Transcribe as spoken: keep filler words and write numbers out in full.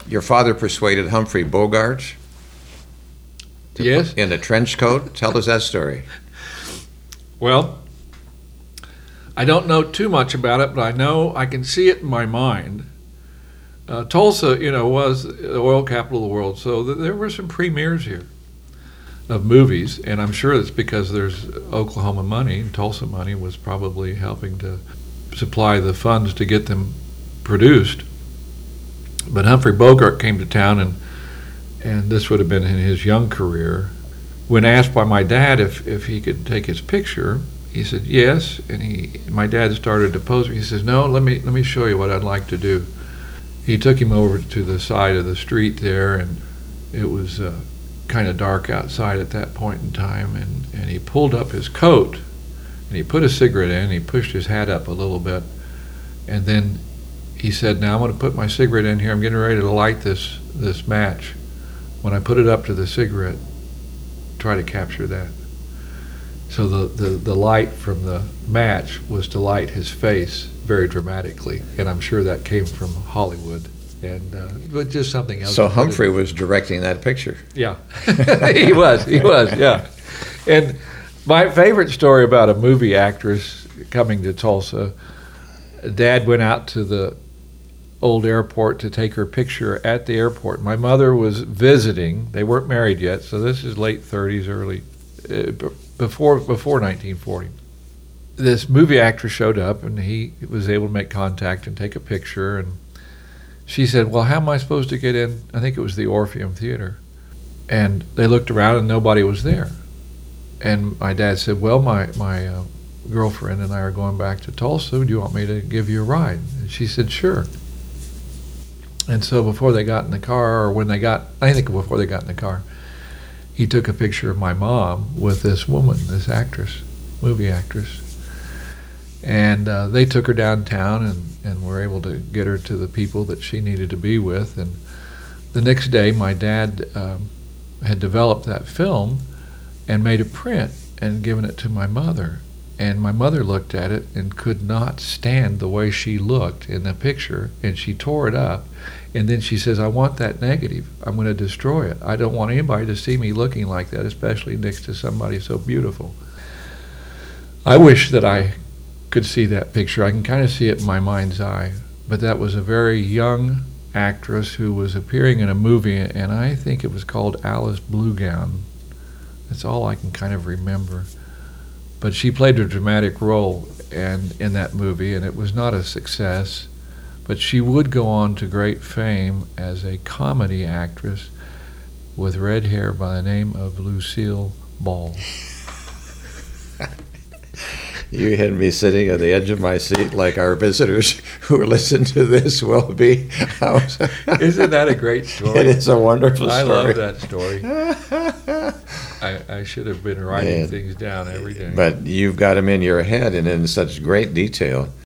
your father persuaded Humphrey Bogart to Yes. put in a trench coat. Tell us that story. Well, I don't know too much about it, but I know I can see it in my mind. Uh, Tulsa, you know, was the oil capital of the world, so th- there were some premieres here of movies, and I'm sure it's because there's Oklahoma money, and Tulsa money was probably helping to supply the funds to get them produced. But Humphrey Bogart came to town, and and this would have been in his young career. When asked by my dad if, if he could take his picture, he said yes, and he my dad started to pose. He says, no, let me let me show you what I'd like to do. He took him over to the side of the street there, and it was uh, kind of dark outside at that point in time, and, and he pulled up his coat, and he put a cigarette in, and he pushed his hat up a little bit, and then he said, now I'm going to put my cigarette in here, I'm getting ready to light this, this match. When I put it up to the cigarette, try to capture that. So the, the, the light from the match was to light his face very dramatically, and I'm sure that came from Hollywood, and uh, but just something else. So Humphrey was directing that picture. Yeah, he was, he was, yeah. And my favorite story about a movie actress coming to Tulsa, Dad went out to the old airport to take her picture at the airport. My mother was visiting. They weren't married yet, so this is late thirties, early, uh, before before nineteen forty. This movie actress showed up, and he was able to make contact and take a picture. And she said, well, how am I supposed to get in? I think it was the Orpheum Theater. And they looked around, and nobody was there. And my dad said, well, my, my uh, girlfriend and I are going back to Tulsa. Do you want me to give you a ride? And she said, sure. And so before they got in the car, or when they got, I think before they got in the car, he took a picture of my mom with this woman, this actress, movie actress. And uh, they took her downtown, and, and were able to get her to the people that she needed to be with. And the next day, my dad um, had developed that film and made a print and given it to my mother. And my mother looked at it and could not stand the way she looked in the picture, and she tore it up. And then she says, I want that negative. I'm going to destroy it. I don't want anybody to see me looking like that, especially next to somebody so beautiful. I wish that I could see that picture. I can kind of see it in my mind's eye. But that was a very young actress who was appearing in a movie, and I think it was called Alice Bluegown. That's all I can kind of remember. But she played a dramatic role and in that movie, and it was not a success. But she would go on to great fame as a comedy actress with red hair by the name of Lucille Ball. You had me sitting at the edge of my seat like our visitors who listen to this will be. Isn't that a great story? It is a wonderful I story. I love that story. I, I should have been writing Man. things down every day. But you've got them in your head and in such great detail.